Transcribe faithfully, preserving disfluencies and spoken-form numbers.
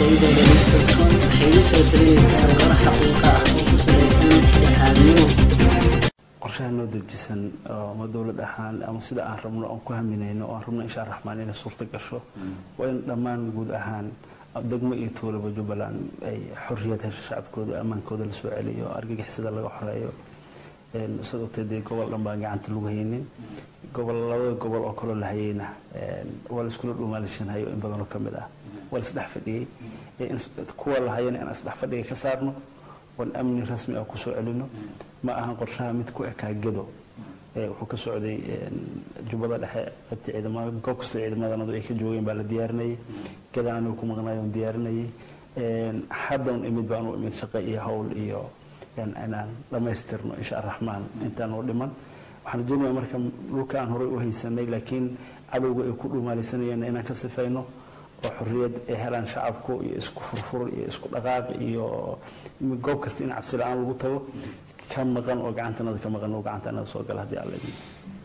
iyadoo dhaliistirsoon waxay la soo dareynaysaa warar xaqiiqa ah oo ku salaysan dhexdhexaadnimo. qorshaha noo dejisan oo dowlad ahaan ama sida aan rabno aan ku haminayno oo aan rabno insha Allah raxmaan inay suurta gasho waa in dhammaan guud ahaan degmo iyo tuulaba Jubbaland ay xorriyad hesho shacabkooda amaankooda la soo celiyo argagixisada laga xoreeyo een sidoo kale gobol dhanba gacanta lagu haynin gobol labada gobol oo kale la hayayna een wal isku dhuumaalishanay in badan oo kamid ah wal saddex fadhiyay in kuwa la hayeen in saddex fadhiga ka saarno wal amni rasmi ah ku soo celino ma ahan qorshaha mid ku eka gado ee wuxuu ka socday Jubbada dhexe qabti ciidamada goobta ciidamadana ay ka joogeen baa la diyaarinay kadana ku maqnaayeen diyaarinay een hadda imid baan u imid shaqo iyo hawl iyo in aan dhamaystirno insha Allah raxmaan intaan oo dhiman waxaan joognaa marka dhulka aan hore u haysanay laakiin cadawga ay ku dhuumaalisanayeen inaan ka sifayno oo xorriyad ay helaan shacabku iyo isku furfur iyo isku dhaqaaq iyo goob kasta in cabsi la'aan lagu tago ka maqan oo gacantanada ka maqan oo gacantanada soo gala hadii alla